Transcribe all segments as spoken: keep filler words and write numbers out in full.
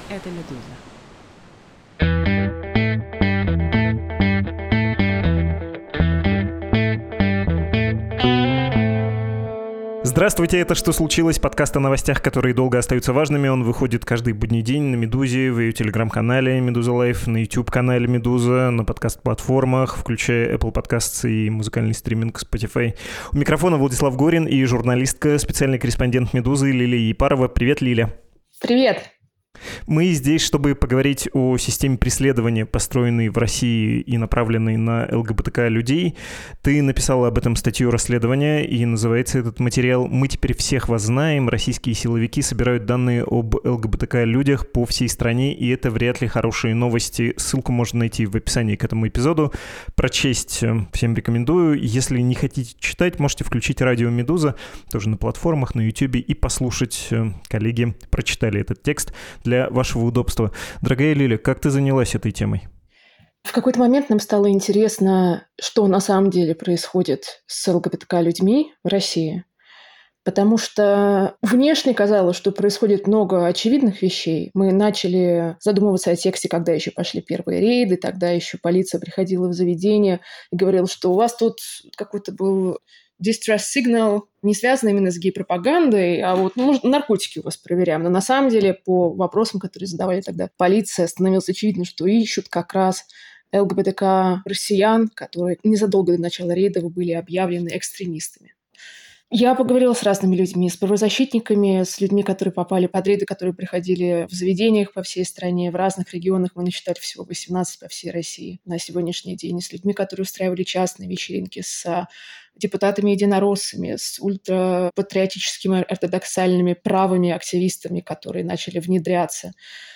Это «Медуза». Здравствуйте, это «Что случилось?» Подкаст о новостях, которые долго остаются важными. Он выходит каждый будний день на «Медузе», в ее телеграм-канале «Медуза Лайф», на YouTube-канале «Медуза», на подкаст-платформах, включая Apple Podcasts и музыкальный стриминг Spotify. У микрофона Владислав Горин и журналистка, специальный корреспондент «Медузы» Лилия Епарова. Привет, Лиля. Привет. Мы здесь, чтобы поговорить о системе преследования, построенной в России и направленной на ЛГБТК людей. Ты написала об этом статью расследования, и называется этот материал «Мы теперь всех вас знаем. Российские силовики собирают данные об ЛГБТК людях по всей стране, и это вряд ли хорошие новости». Ссылку можно найти в описании к этому эпизоду. Прочесть всем рекомендую. Если не хотите читать, можете включить радио «Медуза», тоже на платформах, на YouTube, и послушать. Коллеги прочитали этот текст для вашего удобства. Дорогая Лиля, как ты занялась этой темой? В какой-то момент нам стало интересно, что на самом деле происходит с ЛГБТК-людьми в России. Потому что внешне казалось, что происходит много очевидных вещей. Мы начали задумываться о тексте, когда еще пошли первые рейды, тогда еще полиция приходила в заведение и говорила, что у вас тут какой-то был distress signal, не связанный именно с гей-пропагандой, а вот, ну, может, наркотики у вас проверяем. Но на самом деле по вопросам, которые задавали тогда полиция, становилось очевидно, что ищут как раз ЛГБТК-россиян, которые незадолго до начала рейдов были объявлены экстремистами. Я поговорила с разными людьми, с правозащитниками, с людьми, которые попали под рейды, которые приходили в заведениях по всей стране, в разных регионах. Мы насчитали всего восемнадцать по всей России на сегодняшний день. И с людьми, которые устраивали частные вечеринки, с депутатами-единороссами, с ультрапатриотическими ортодоксальными правыми активистами, которые начали внедряться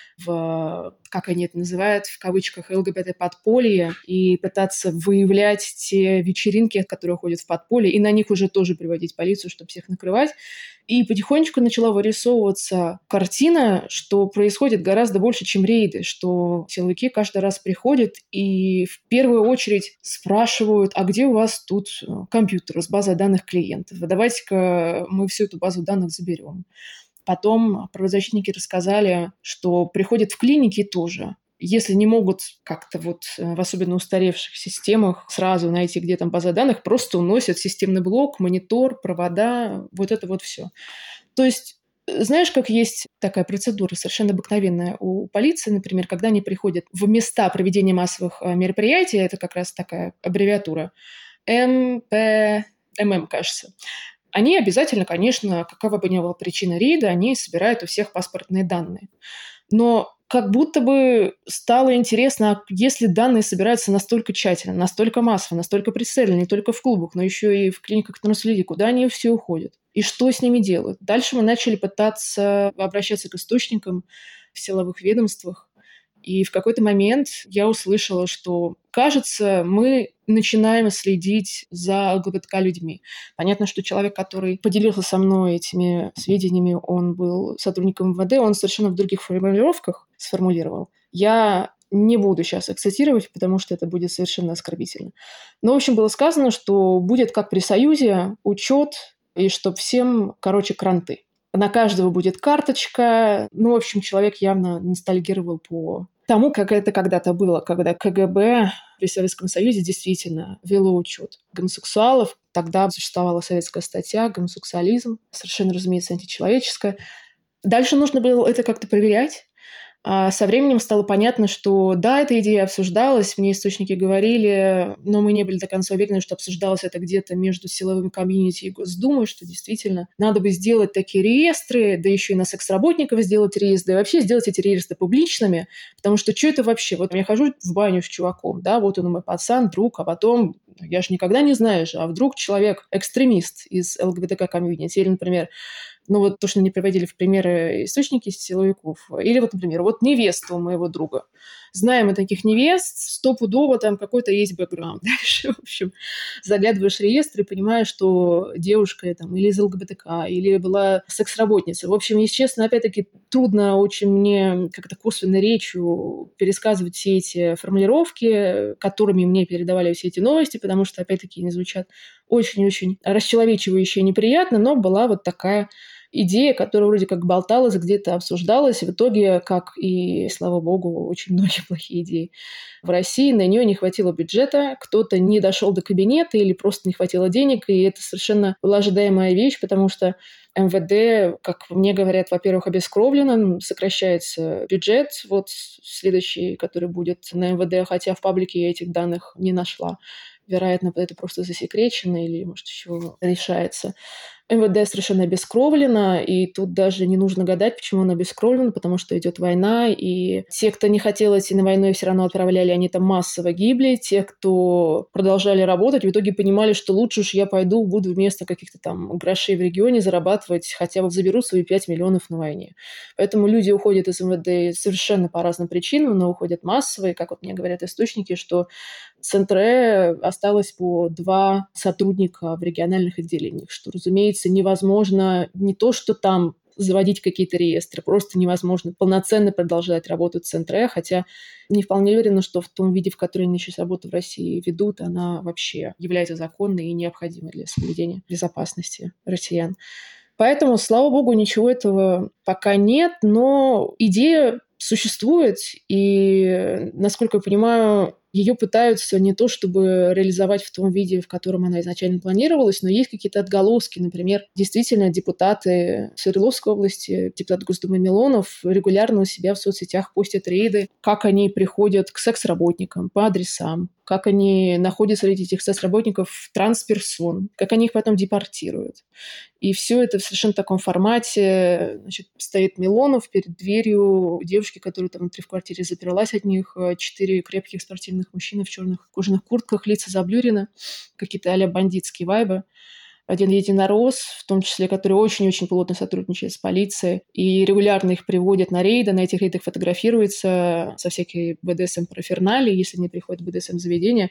в, как они это называют, в кавычках, ЛГБТ-подполье и пытаться выявлять те вечеринки, которые ходят в подполье, и на них уже тоже приводить полицию, чтобы всех накрывать. И потихонечку начала вырисовываться картина, что происходит гораздо больше, чем рейды, что силовики каждый раз приходят и в первую очередь спрашивают, а где у вас тут компьютер с базой данных клиентов? Давайте-ка мы всю эту базу данных заберем. Потом правозащитники рассказали, что приходят в клиники тоже. Если не могут как-то вот в особенно устаревших системах сразу найти, где там база данных, просто уносят системный блок, монитор, провода, вот это вот все. То есть, знаешь, как есть такая процедура совершенно обыкновенная у полиции, например, когда они приходят в места проведения массовых мероприятий, это как раз такая аббревиатура, эм пэ эм эм, кажется. Они обязательно, конечно, какова бы ни была причина рейда, они собирают у всех паспортные данные. Но как будто бы стало интересно, если данные собираются настолько тщательно, настолько массово, настолько прицельно, не только в клубах, но еще и в клиниках трансфлиди, куда они все уходят? И что с ними делают? Дальше мы начали пытаться обращаться к источникам в силовых ведомствах. И в какой-то момент я услышала, что, кажется, мы начинаем следить за ЛГБТК-людьми. Понятно, что человек, который поделился со мной этими сведениями, он был сотрудником эм вэ дэ, он совершенно в других формулировках сформулировал. Я не буду сейчас их цитировать, потому что это будет совершенно оскорбительно. Но, в общем, было сказано, что будет, как при Союзе, учет, и что всем, короче, кранты. На каждого будет карточка. Ну, в общем, человек явно ностальгировал по тому, как это когда-то было, когда ка гэ бэ при Советском Союзе действительно вело учет гомосексуалов. Тогда существовала советская статья «Гомосексуализм», совершенно, разумеется, античеловеческая. Дальше нужно было это как-то проверять. А со временем стало понятно, что да, эта идея обсуждалась, мне источники говорили, но мы не были до конца уверены, что обсуждалось это где-то между силовым комьюнити и Госдумой, что действительно надо бы сделать такие реестры, да еще и на секс-работников сделать реестры, и вообще сделать эти реестры публичными, потому что что это вообще? Вот я хожу в баню с чуваком, да, вот он мой пацан, друг, а потом, я же никогда не знаю же, а вдруг человек экстремист из ЛГБТК-комьюнити, или, например, ну вот то, что мне приводили в примеры источники силовиков. Или вот, например, вот невеста у моего друга. Знаем мы таких невест, стопудово там какой-то есть бэкграунд. Дальше, в общем, заглядываешь в реестр и понимаешь, что девушка там или из ЛГБТК, или была секс-работница. В общем, если честно, опять-таки, трудно очень мне как-то косвенной речью пересказывать все эти формулировки, которыми мне передавали все эти новости, потому что, опять-таки, они звучат очень-очень расчеловечивающе и неприятно, но была вот такая идея, которая вроде как болталась, где-то обсуждалась. В итоге, как и, слава богу, очень многие плохие идеи в России, на нее не хватило бюджета, кто-то не дошел до кабинета или просто не хватило денег, и это совершенно была ожидаемая вещь, потому что эм вэ дэ, как мне говорят, во-первых, обескровлено, сокращается бюджет, вот следующий, который будет на эм вэ дэ, хотя в паблике я этих данных не нашла. Вероятно, это просто засекречено или, может, еще решается. эм вэ дэ совершенно обескровлено, и тут даже не нужно гадать, почему оно обескровлено, потому что идет война, и те, кто не хотел идти на войну и все равно отправляли, они там массово гибли. Те, кто продолжали работать, в итоге понимали, что лучше уж я пойду, буду вместо каких-то там грошей в регионе зарабатывать, хотя бы заберу свои пять миллионов на войне. Поэтому люди уходят из эм вэ дэ совершенно по разным причинам, но уходят массово, и, как вот мне говорят источники, что Центре осталось по два сотрудника в региональных отделениях, что, разумеется, невозможно не то, что там заводить какие-то реестры, просто невозможно полноценно продолжать работу Центре, хотя не вполне уверена, что в том виде, в котором они сейчас работу в России ведут, она вообще является законной и необходимой для соблюдения безопасности россиян. Поэтому, слава богу, ничего этого пока нет, но идея существует, и, насколько я понимаю, ее пытаются не то чтобы реализовать в том виде, в котором она изначально планировалась, но есть какие-то отголоски. Например, действительно, депутаты Свердловской области, депутат Госдумы Милонов регулярно у себя в соцсетях постят рейды, как они приходят к секс-работникам по адресам, как они находят среди этих секс-работников трансперсон, как они их потом депортируют. И все это в совершенно таком формате. Значит, стоит Милонов перед дверью девушки, которая там внутри в квартире заперлась от них, четыре крепких спортивных мужчины в черных кожаных куртках, лица заблюрены, какие-то а-ля бандитские вайбы. Один единорос, в том числе, который очень-очень плотно сотрудничает с полицией, и регулярно их приводят на рейды, на этих рейдах фотографируется со всякой бэ дэ эс эм-параферналии, если не приходит в бэ дэ эс эм-заведение.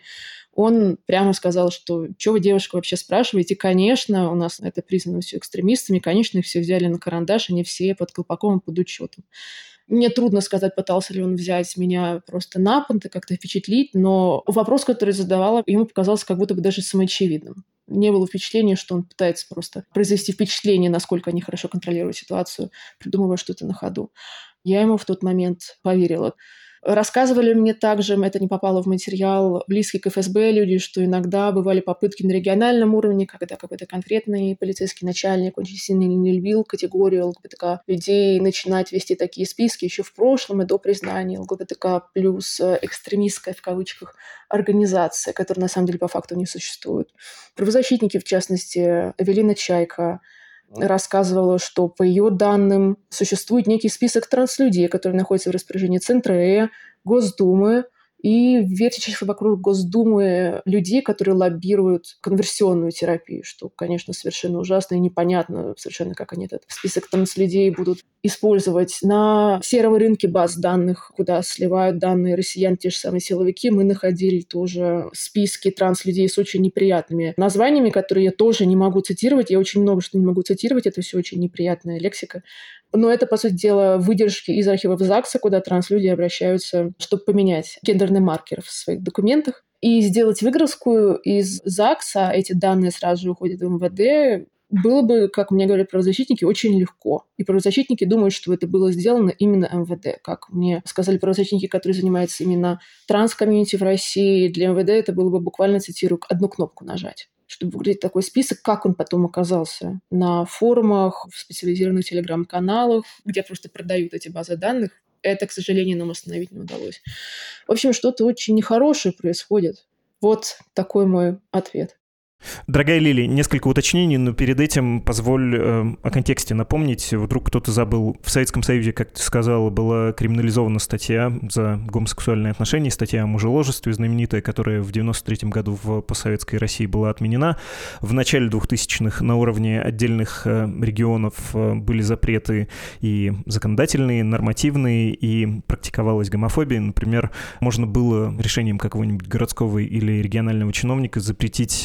Он прямо сказал, что «Чё вы, девушка, вообще спрашиваете?» Конечно, у нас это признано все экстремистами, конечно, их все взяли на карандаш, они все под колпаком и под учетом. Мне трудно сказать, пытался ли он взять меня просто на понт и как-то впечатлить, но вопрос, который задавала, ему показался как будто бы даже самоочевидным. Не было впечатления, что он пытается просто произвести впечатление, насколько они хорошо контролируют ситуацию, придумывая что-то на ходу. Я ему в тот момент поверила. Рассказывали мне также, это не попало в материал, близкие к эф эс бэ люди, что иногда бывали попытки на региональном уровне, когда какой-то конкретный полицейский начальник очень сильно не любил категорию эл гэ бэ тэ ка людей, начинать вести такие списки еще в прошлом и до признания эл гэ бэ тэ ка плюс экстремистская, в кавычках, организация, которая на самом деле по факту не существует. Правозащитники, в частности, Эвелина Чайка, рассказывала, что, по ее данным, существует некий список транслюдей, которые находятся в распоряжении Центре, Госдумы и вертящихся вокруг Госдумы людей, которые лоббируют конверсионную терапию, что, конечно, совершенно ужасно и непонятно совершенно, как они этот список транслюдей будут использовать. На сером рынке баз данных, куда сливают данные россиян, те же самые силовики, мы находили тоже списки транслюдей с очень неприятными названиями, которые я тоже не могу цитировать. Я очень много что не могу цитировать, это все очень неприятная лексика. Но это, по сути дела, выдержки из архивов ЗАГСа, куда транслюди обращаются, чтобы поменять гендерный маркер в своих документах. И сделать выгрузку из ЗАГСа, эти данные сразу же уходят в эм вэ дэ, было бы, как мне говорят правозащитники, очень легко. И правозащитники думают, что это было сделано именно эм вэ дэ. Как мне сказали правозащитники, которые занимаются именно транс-комьюнити в России, для эм вэ дэ это было бы буквально, цитирую, одну кнопку нажать, чтобы выглядеть такой список, как он потом оказался на форумах, в специализированных телеграм-каналах, где просто продают эти базы данных. Это, к сожалению, нам остановить не удалось. В общем, что-то очень нехорошее происходит. Вот такой мой ответ. Дорогая Лили, несколько уточнений, но перед этим позволь э, о контексте напомнить. Вдруг кто-то забыл. В Советском Союзе, как ты сказала, была криминализована статья за гомосексуальные отношения, статья о мужеложестве знаменитая, которая в девяносто третьем году в постсоветской России была отменена. В начале двухтысячных на уровне отдельных э, регионов э, были запреты и законодательные, нормативные, и практиковалась гомофобия. Например, можно было решением какого-нибудь городского или регионального чиновника запретить э,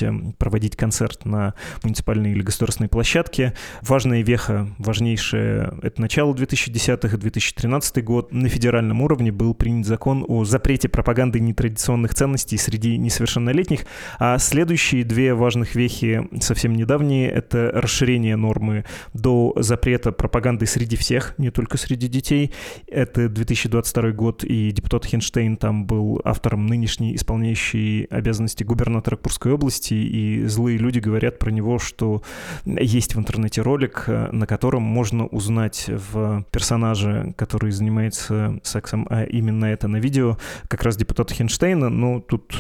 проводить концерт на муниципальной или государственной площадке. Важная веха, важнейшая — это начало две тысячи десятых и две тысячи тринадцатый год. На федеральном уровне был принят закон о запрете пропаганды нетрадиционных ценностей среди несовершеннолетних. А следующие две важных вехи, совсем недавние, это расширение нормы до запрета пропаганды среди всех, не только среди детей. Это две тысячи двадцать второй год, и депутат Хинштейн там был автором нынешней исполняющей обязанности губернатора Курской области, и злые люди говорят про него, что есть в интернете ролик, на котором можно узнать в персонаже, который занимается сексом, а именно это на видео, как раз депутата Хинштейна. Но тут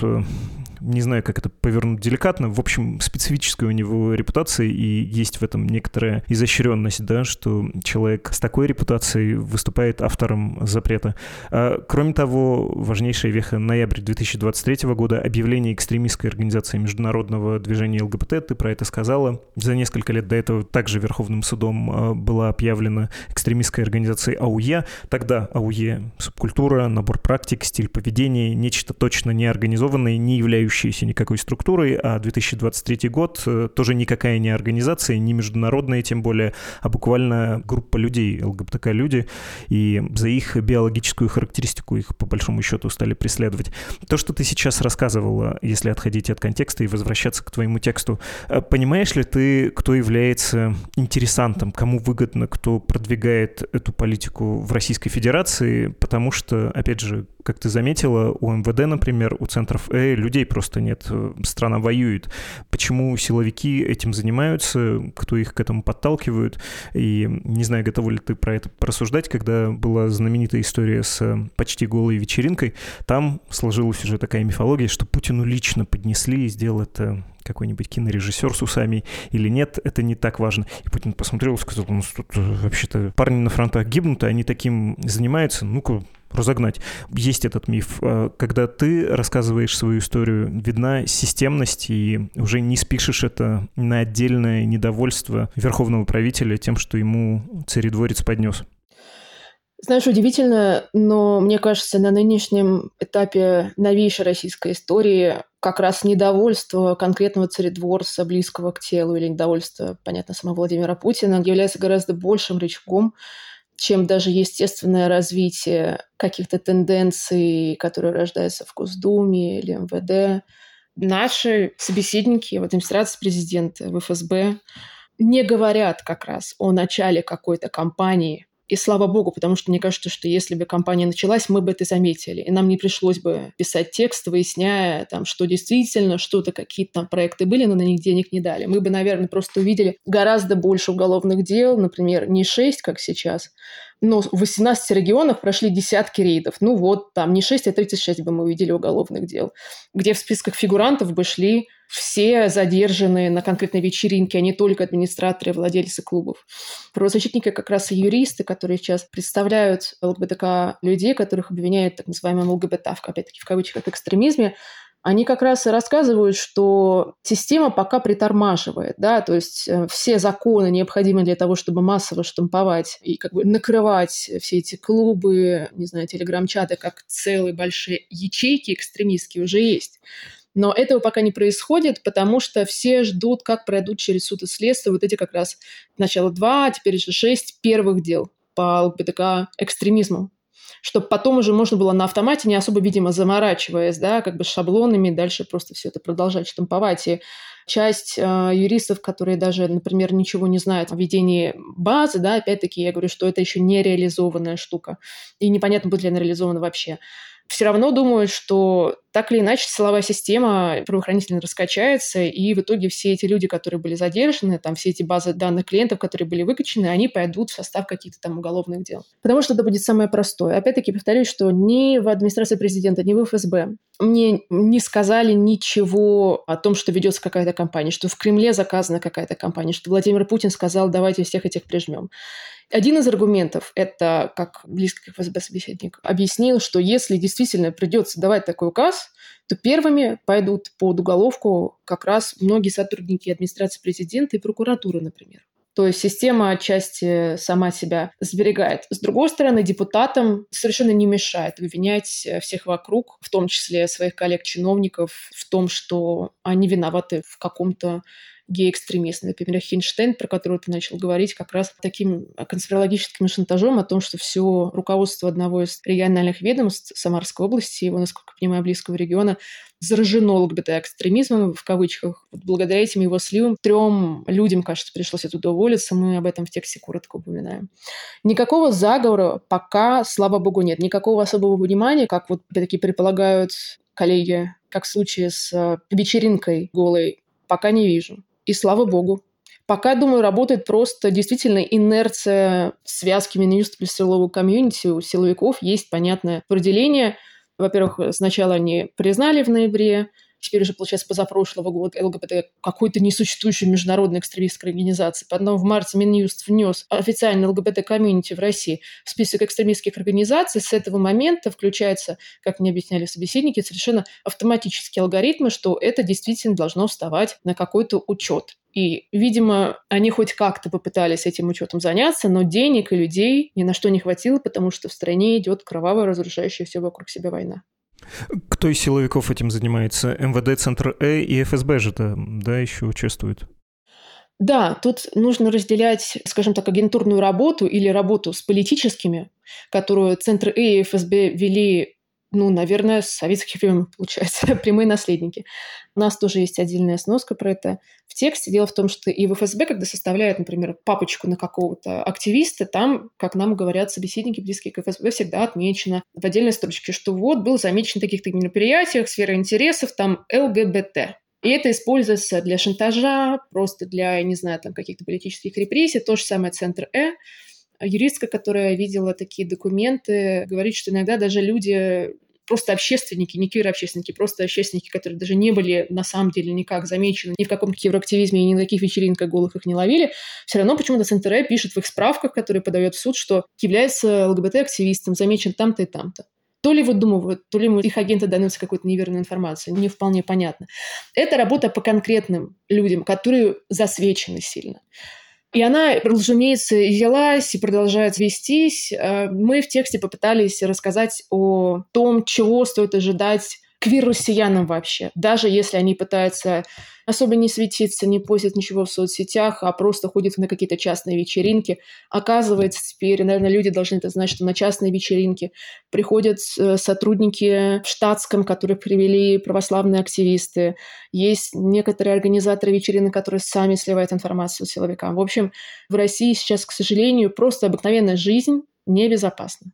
не знаю, как это повернуть деликатно. В общем, специфическая у него репутация, и есть в этом некоторая изощренность, да, что человек с такой репутацией выступает автором запрета. А, кроме того, важнейшая веха — ноябрь две тысячи двадцать третьего года, объявление экстремистской организации международного движения ЛГБТ, ты про это сказала. За несколько лет до этого также Верховным судом была объявлена экстремистской организацией АУЕ. Тогда АУЕ — субкультура, набор практик, стиль поведения, нечто точно не организованное, не являющееся никакой структурой, а две тысячи двадцать третий год тоже никакая не организация, не международная тем более, а буквально группа людей, ЛГБТК-люди, и за их биологическую характеристику их по большому счету стали преследовать. То, что ты сейчас рассказывала, если отходить от контекста и возвращаться к твоему тексту, понимаешь ли ты, кто является интересантом, кому выгодно, кто продвигает эту политику в Российской Федерации? Потому что, опять же, как ты заметила, у МВД, например, у центров Э людей просто нет, страна воюет. Почему силовики этим занимаются, кто их к этому подталкивает? И не знаю, готова ли ты про это порассуждать, когда была знаменитая история с почти голой вечеринкой, там сложилась уже такая мифология, что Путину лично поднесли, и сделал это какой-нибудь кинорежиссер с усами или нет, это не так важно. И Путин посмотрел и сказал: у нас тут вообще-то парни на фронтах гибнут, а они таким занимаются, ну-ка, разогнать. Есть этот миф. Когда ты рассказываешь свою историю, видна системность, и уже не спишешь это на отдельное недовольство верховного правителя тем, что ему царедворец поднес. Знаешь, удивительно, но мне кажется, на нынешнем этапе новейшей российской истории как раз недовольство конкретного царедворца, близкого к телу, или недовольство, понятно, самого Владимира Путина, является гораздо большим рычагом, чем даже естественное развитие каких-то тенденций, которые рождаются в Госдуме или МВД. Наши собеседники в администрации президента, в эф эс бэ не говорят как раз о начале какой-то кампании. И слава богу, потому что мне кажется, что если бы кампания началась, мы бы это заметили. И нам не пришлось бы писать текст, выясняя, там, что действительно, что-то, какие-то там проекты были, но на них денег не дали. Мы бы, наверное, просто увидели гораздо больше уголовных дел, например, не шесть, как сейчас, но в восемнадцати регионах прошли десятки рейдов. Ну вот, там не шесть, а тридцать шесть бы мы увидели уголовных дел, где в списках фигурантов бы шли все задержанные на конкретной вечеринке, а не только администраторы и владельцы клубов. Правозащитники как раз и юристы, которые сейчас представляют ЛГБТК людей, которых обвиняют в так называемом ЛГБТ, опять-таки в кавычках, экстремизме, они как раз и рассказывают, что система пока притормаживает, да, то есть э, все законы, необходимые для того, чтобы массово штамповать и как бы накрывать все эти клубы, не знаю, телеграм-чаты, как целые большие ячейки экстремистские уже есть. Но этого пока не происходит, потому что все ждут, как пройдут через суд и следствие вот эти как раз сначала два, а теперь уже шесть первых дел по ЛГБТК экстремизму, чтобы потом уже можно было на автомате, не особо, видимо, заморачиваясь, да, как бы шаблонами, дальше просто все это продолжать штамповать. И часть э, юристов, которые даже, например, ничего не знают о ведении базы, да, опять-таки я говорю, что это еще не реализованная штука, и непонятно, будет ли она реализована вообще, все равно думают, что так или иначе силовая система правоохранительная раскачается, и в итоге все эти люди, которые были задержаны, там все эти базы данных клиентов, которые были выкачаны, они пойдут в состав каких-то там уголовных дел. Потому что это будет самое простое. Опять-таки повторюсь, что ни в администрации президента, ни в эф эс бэ мне не сказали ничего о том, что ведется какая-то кампания, что в Кремле заказана какая-то кампания, что Владимир Путин сказал: давайте всех этих прижмем. Один из аргументов, это, как близкий к эф эс бэ собеседник объяснил, что если действительно придется давать такой указ, то первыми пойдут под уголовку как раз многие сотрудники администрации президента и прокуратуры, например. То есть система отчасти сама себя сберегает. С другой стороны, депутатам совершенно не мешает обвинять всех вокруг, в том числе своих коллег-чиновников, в том, что они виноваты в каком-то гей-экстремизме. Например, Хинштейн, про которого ты начал говорить, как раз таким конспирологическим шантажом о том, что все руководство одного из региональных ведомств Самарской области, его, насколько я понимаю, близкого региона, заражено ЛГБТ-экстремизмом, в кавычках. Вот благодаря этим его сливам трем людям, кажется, пришлось оттуда уволиться. Мы об этом в тексте коротко упоминаем. Никакого заговора пока, слава богу, нет. Никакого особого внимания, как вот опять-таки предполагают коллеги, как в случае с вечеринкой голой, пока не вижу. И слава богу. Пока, думаю, работает просто действительно инерция связки Минюст плюс силового комьюнити. У силовиков есть понятное определение. Во-первых, сначала они признали в ноябре, теперь уже, получается, позапрошлого года ЛГБТ какой-то несуществующей международной экстремистской организации. Потом в марте Минюст внес официально ЛГБТ-комьюнити в России в список экстремистских организаций. С этого момента включается, как мне объясняли собеседники, совершенно автоматические алгоритмы, что это действительно должно вставать на какой-то учет. И, видимо, они хоть как-то попытались этим учетом заняться, но денег и людей ни на что не хватило, потому что в стране идет кровавая, разрушающая все вокруг себя война. Кто из силовиков этим занимается? МВД, Центр Э и эф эс бэ же-то, да, еще участвуют? Да, тут нужно разделять, скажем так, агентурную работу или работу с политическими, которую Центр Э и эф эс бэ вели, ну, наверное, с советских времен, получается, прямые наследники. У нас тоже есть отдельная сноска про это в тексте. Дело в том, что и в эф эс бэ, когда составляют, например, папочку на какого-то активиста, там, как нам говорят собеседники, близкие к эф эс бэ, всегда отмечено в отдельной строчке, что вот был замечен в таких-то мероприятиях, сфера интересов, там ЛГБТ. И это используется для шантажа, просто для, я не знаю, там каких-то политических репрессий. То же самое Центр Э. Юристка, которая видела такие документы, говорит, что иногда даже люди, просто общественники, не квир-общественники, просто общественники, которые даже не были на самом деле никак замечены ни в каком квир-активизме и ни на каких вечеринках голых их не ловили, все равно почему-то Центр Э пишет в их справках, которые подает в суд, что является ЛГБТ-активистом, замечен там-то и там-то. То ли выдумывают, то ли ему их агенты дают какую-то неверную информацию, не вполне понятно. Это работа по конкретным людям, которые засвечены сильно. И она, разумеется, велась и продолжает вестись. Мы в тексте попытались рассказать о том, чего стоит ожидать квир-россиянам вообще. Даже если они пытаются особо не светиться, не постят ничего в соцсетях, а просто ходят на какие-то частные вечеринки. Оказывается, теперь, наверное, люди должны это знать, что на частные вечеринки приходят сотрудники в штатском, которых привели православные активисты. Есть некоторые организаторы вечеринок, которые сами сливают информацию силовикам. В общем, в России сейчас, к сожалению, просто обыкновенная жизнь небезопасна.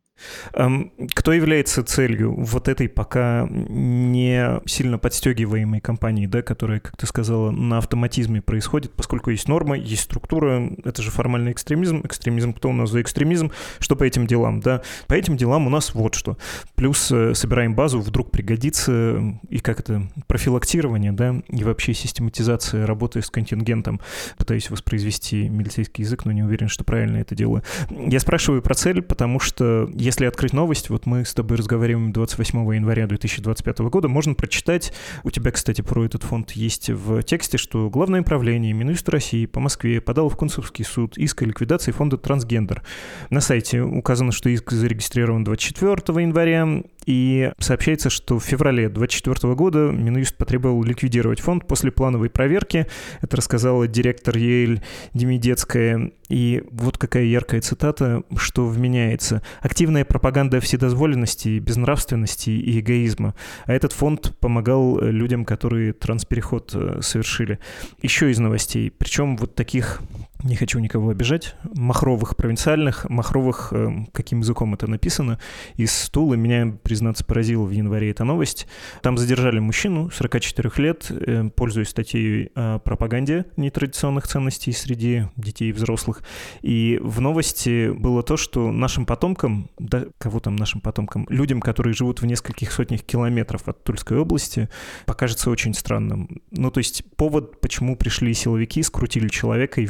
Кто является целью вот этой пока не сильно подстегиваемой кампании, да, которая, как ты сказала, на автоматизме происходит, поскольку есть норма, есть структура, это же формальный экстремизм. Экстремизм, кто у нас за экстремизм? Что по этим делам, да? По этим делам у нас вот что. Плюс собираем базу, вдруг пригодится, и как это, профилактирование, да, и вообще систематизация работы с контингентом. Пытаюсь воспроизвести милицейский язык, но не уверен, что правильно это делаю. Я спрашиваю про цель, потому что если открыть новость, вот мы с тобой разговариваем двадцать восьмого января две тысячи двадцать пятого года, можно прочитать, у тебя, кстати, про этот фонд есть в тексте, что Главное управление Минюст России по Москве подало в Консульский суд иск о ликвидации фонда «Трансгендер». На сайте указано, что иск зарегистрирован двадцать четвёртого января, и сообщается, что в феврале двадцать четвёртого года Минюст потребовал ликвидировать фонд после плановой проверки. Это рассказала директор Яэль Демидецкая. И вот какая яркая цитата, что вменяется. «Активная пропаганда вседозволенности, безнравственности и эгоизма. А этот фонд помогал людям, которые транспереход совершили». Еще из новостей, причем вот таких, не хочу никого обижать, махровых, провинциальных, махровых, каким языком это написано, из Тулы. Меня, признаться, поразила в январе эта новость. Там задержали мужчину сорок четыре лет, пользуясь статьей о пропаганде нетрадиционных ценностей среди детей и взрослых. И в новости было то, что нашим потомкам, да кого там нашим потомкам, людям, которые живут в нескольких сотнях километров от Тульской области, покажется очень странным. Ну, то есть повод, почему пришли силовики, скрутили человека и вменяют ему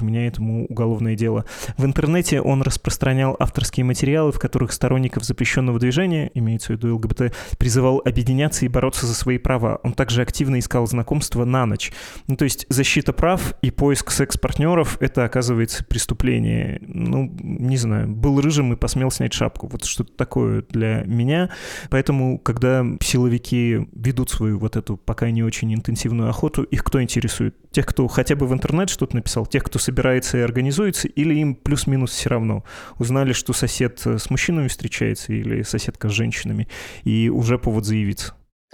ему уголовное дело. В интернете он распространял авторские материалы, в которых сторонников запрещенного движения, имеется в виду ЛГБТ, призывал объединяться и бороться за свои права. Он также активно искал знакомства на ночь. Ну, то есть защита прав и поиск секс-партнеров — это, оказывается, преступление. Ну, не знаю, был рыжим и посмел снять шапку. Вот что-то такое для меня. Поэтому, когда силовики ведут свою вот эту пока не очень интенсивную охоту, их кто интересует? Тех, кто хотя бы в интернет что-то написал, тех, кто собирается и организуется, или им плюс-минус все равно? Узнали, что сосед с мужчинами встречается или соседка с женщинами, и уже повод заявиться.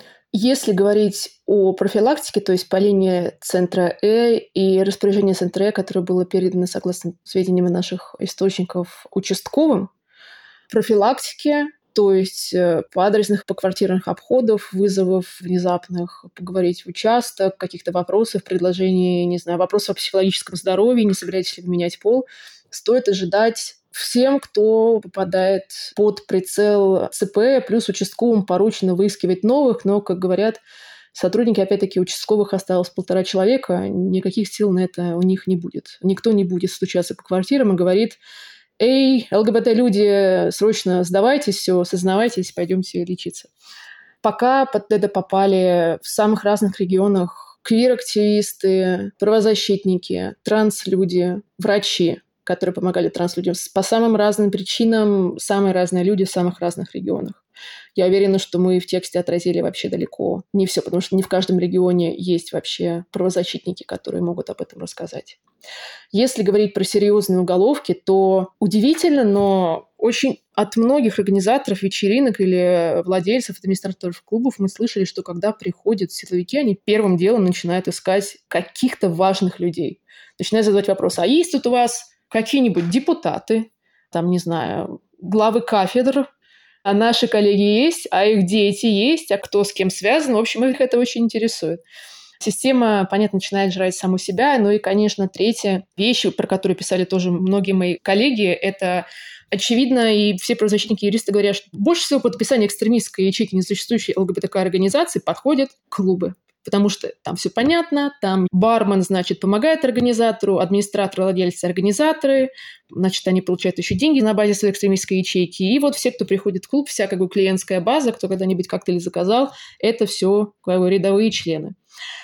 Если говорить о профилактике, то есть по линии центра Э и распоряжение центра Э, которое было передано, согласно сведениям наших источников, участковым, профилактики, то есть по адресных, по квартирных обходов, вызовов внезапных, поговорить в участок, каких-то вопросов, предложений, не знаю, вопросов о психологическом здоровье, не собираетесь ли вы менять пол, стоит ожидать всем, кто попадает под прицел ЦП, плюс участковым поручено выискивать новых, но, как говорят сотрудники, опять-таки, участковых осталось полтора человека, никаких сил на это у них не будет. Никто не будет стучаться по квартирам и говорит: «Эй, ЛГБТ-люди, срочно сдавайтесь, все, сознавайтесь, пойдемте лечиться». Пока под это попали в самых разных регионах квир-активисты, правозащитники, транслюди, врачи, которые помогали транслюдям по самым разным причинам, самые разные люди в самых разных регионах. Я уверена, что мы в тексте отразили вообще далеко не все, потому что не в каждом регионе есть вообще правозащитники, которые могут об этом рассказать. Если говорить про серьезные уголовки, то удивительно, но очень от многих организаторов вечеринок или владельцев, администраторов клубов мы слышали, что когда приходят силовики, они первым делом начинают искать каких-то важных людей. Начинают задавать вопрос: а есть тут у вас какие-нибудь депутаты, там, не знаю, главы кафедр, а наши коллеги есть, а их дети есть, а кто с кем связан. В общем, их это очень интересует. Система, понятно, начинает жрать саму себя. Ну и, конечно, третья вещь, про которую писали тоже многие мои коллеги, это очевидно, и все правозащитники и юристы говорят, что больше всего под описание экстремистской ячейки несуществующей ЛГБТК-организации подходят клубы. Потому что там все понятно, там бармен, значит, помогает организатору, администратор, владельцы, организаторы, значит, они получают еще деньги на базе своей экстремистской ячейки. И вот все, кто приходит в клуб, вся как бы клиентская база, кто когда-нибудь коктейль заказал, это все как бы рядовые члены.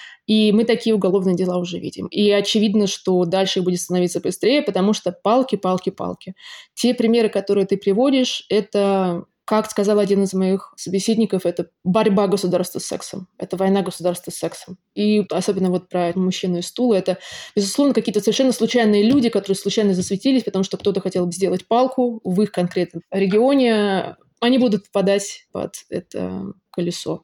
И мы такие уголовные дела уже видим. И очевидно, что дальше будет становиться быстрее, потому что палки, палки, палки. Те примеры, которые ты приводишь, это... Как сказал один из моих собеседников, это борьба государства с сексом. Это война государства с сексом. И особенно вот про мужчину из Тулы. Это, безусловно, какие-то совершенно случайные люди, которые случайно засветились, потому что кто-то хотел сделать палку в их конкретном регионе. Они будут попадать под это колесо.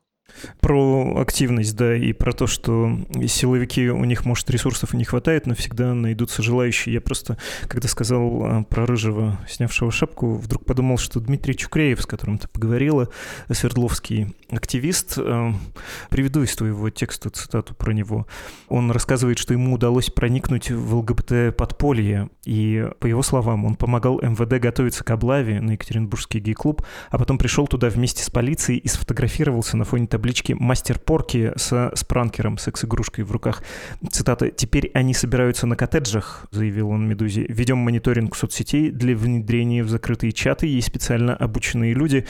Про активность, да, и про то, что силовики, у них, может, ресурсов не хватает, но всегда найдутся желающие. Я просто, когда сказал про рыжего, снявшего шапку, вдруг подумал, что Дмитрий Чукреев, с которым ты поговорила, свердловский активист, приведу из твоего текста цитату про него. Он рассказывает, что ему удалось проникнуть в ЛГБТ-подполье, и, по его словам, он помогал МВД готовиться к облаве на Екатеринбургский гей-клуб, а потом пришел туда вместе с полицией и сфотографировался на фоне таблички «Мастер порки» со спранкером, секс-игрушкой в руках. Цитата: «Теперь они собираются на коттеджах», — заявил он «Медузе». «Ведем мониторинг соцсетей для внедрения в закрытые чаты. Есть специально обученные люди».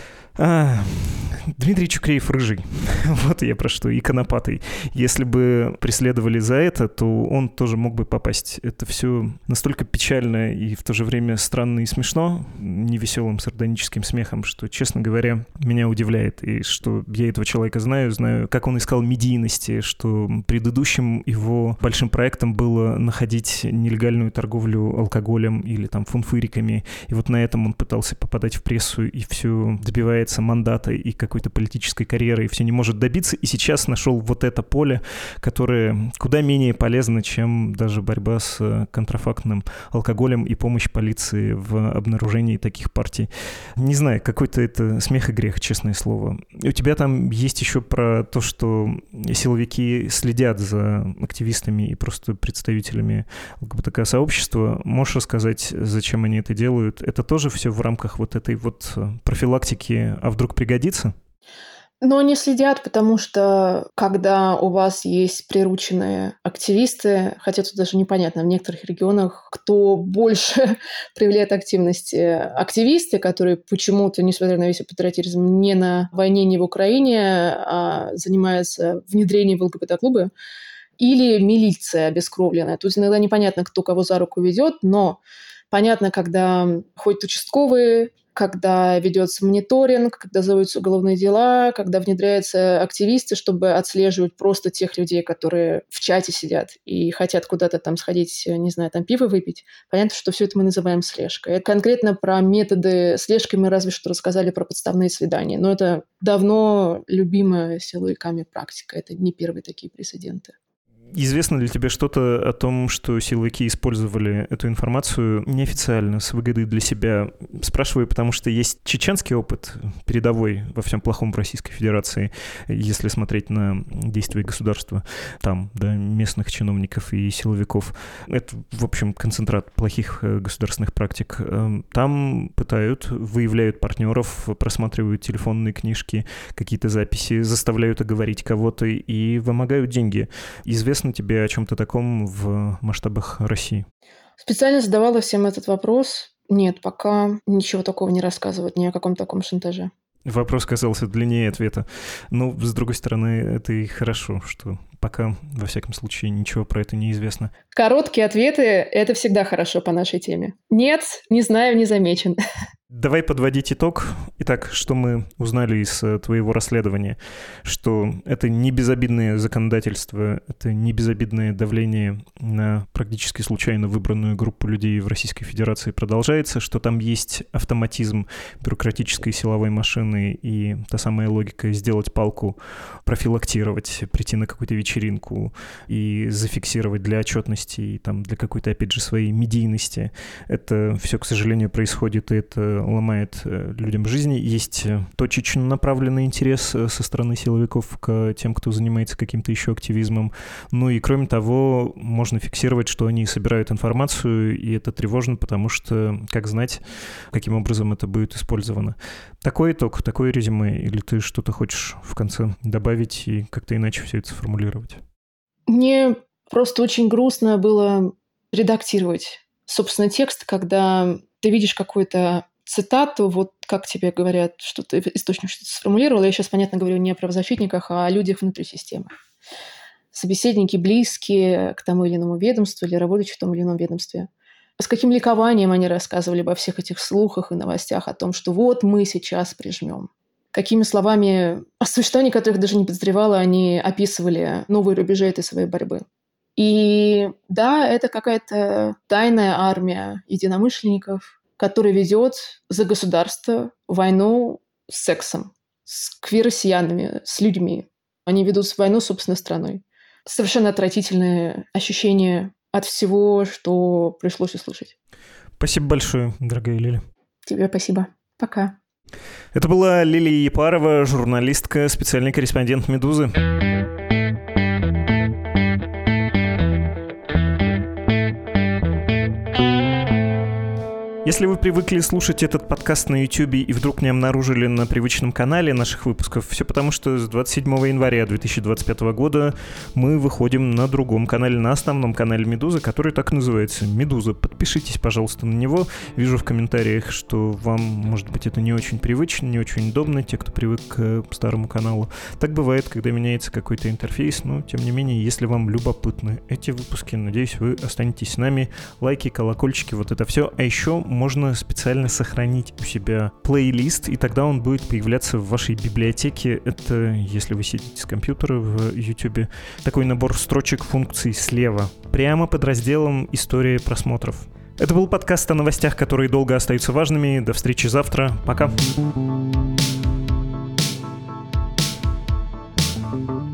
А, Дмитрий Чукреев рыжий. Вот я про что. И конопатый. Если бы преследовали за это, то он тоже мог бы попасть. Это все настолько печально и в то же время странно и смешно, невеселым сардоническим смехом, что, честно говоря, меня удивляет. И что я этого человека знаю, знаю, как он искал медийности, что предыдущим его большим проектом было находить нелегальную торговлю алкоголем или там фунфыриками. И вот на этом он пытался попадать в прессу и все добивается мандата и какой-то политической карьеры, и все не может добиться, и сейчас нашел вот это поле, которое куда менее полезно, чем даже борьба с контрафактным алкоголем и помощь полиции в обнаружении таких партий. Не знаю, какой-то это смех и грех, честное слово. У тебя там есть еще про то, что силовики следят за активистами и просто представителями ЛГБТК-сообщества. Можешь рассказать, зачем они это делают? Это тоже все в рамках вот этой вот профилактики, а вдруг пригодится? Но они следят, потому что когда у вас есть прирученные активисты, хотя тут даже непонятно, в некоторых регионах, кто больше проявляет активности. Активисты, которые почему-то, несмотря на весь патриотизм, не на войне, не в Украине, а занимаются внедрением в ЛГБТ-клубы, или милиция обескровленная. Тут иногда непонятно, кто кого за руку ведет, но понятно, когда ходят участковые, когда ведется мониторинг, когда заводятся уголовные дела, когда внедряются активисты, чтобы отслеживать просто тех людей, которые в чате сидят и хотят куда-то там сходить, не знаю, там пиво выпить. Понятно, что все это мы называем слежкой. И конкретно про методы слежки мы разве что рассказали про подставные свидания. Но это давно любимая силовиками практика. Это не первые такие прецеденты. Известно ли тебе что-то о том, что силовики использовали эту информацию неофициально, с выгодой для себя? Спрашиваю, потому что есть чеченский опыт, передовой во всем плохом в Российской Федерации, если смотреть на действия государства там, да, местных чиновников и силовиков. Это, в общем, концентрат плохих государственных практик. Там пытают, выявляют партнеров, просматривают телефонные книжки, какие-то записи, заставляют оговорить кого-то и вымогают деньги. Известно тебе о чем-то таком в масштабах России? Специально задавала всем этот вопрос. Нет, пока ничего такого не рассказывают, ни о каком таком шантаже. Вопрос казался длиннее ответа. Но, с другой стороны, это и хорошо, что пока, во всяком случае, ничего про это не известно. Короткие ответы — это всегда хорошо по нашей теме. Нет, не знаю, не замечен. Давай подводить итог. Итак, что мы узнали из твоего расследования? Что это не безобидное законодательство, это не безобидное давление на практически случайно выбранную группу людей в Российской Федерации продолжается, что там есть автоматизм бюрократической силовой машины и та самая логика сделать палку, профилактировать, прийти на какую-то вечеринку и зафиксировать для отчетности и там для какой-то, опять же, своей медийности. Это все, к сожалению, происходит, и это ломает людям жизни. Есть точечно направленный интерес со стороны силовиков к тем, кто занимается каким-то еще активизмом. Ну и кроме того, можно фиксировать, что они собирают информацию, и это тревожно, потому что как знать, каким образом это будет использовано. Такой итог, такое резюме, или ты что-то хочешь в конце добавить и как-то иначе все это сформулировать? Мне просто очень грустно было редактировать, собственно, текст, когда ты видишь какой-то цитату, вот как тебе говорят, что ты источник что-то сформулировал. Я сейчас, понятно, говорю не о правозащитниках, а о людях внутри системы. Собеседники близкие к тому или иному ведомству или работающие в том или ином ведомстве. С каким ликованием они рассказывали обо всех этих слухах и новостях о том, что вот мы сейчас прижмем. Какими словами, о существовании которых даже не подозревала, они описывали новые рубежи этой своей борьбы. И да, это какая-то тайная армия единомышленников, который ведет за государство войну с сексом, с квир-россиянами, с людьми. Они ведут войну с собственной страной. Совершенно отвратительное ощущение от всего, что пришлось услышать. Спасибо большое, дорогая Лиля. Тебе спасибо. Пока. Это была Лилия Епарова, журналистка, специальный корреспондент «Медузы». Если вы привыкли слушать этот подкаст на YouTube и вдруг не обнаружили на привычном канале наших выпусков, все потому, что с двадцать седьмого января две тысячи двадцать пятого года мы выходим на другом канале, на основном канале «Медузы», который так называется «Медуза». Подпишитесь, пожалуйста, на него. Вижу в комментариях, что вам, может быть, это не очень привычно, не очень удобно, те, кто привык к старому каналу. Так бывает, когда меняется какой-то интерфейс, но, тем не менее, если вам любопытны эти выпуски, надеюсь, вы останетесь с нами. Лайки, колокольчики, вот это все. А еще можно специально сохранить у себя плейлист, и тогда он будет появляться в вашей библиотеке. Это, если вы сидите с компьютера в YouTube, такой набор строчек функций слева, прямо под разделом «История просмотров». Это был подкаст о новостях, которые долго остаются важными. До встречи завтра. Пока. Thank you.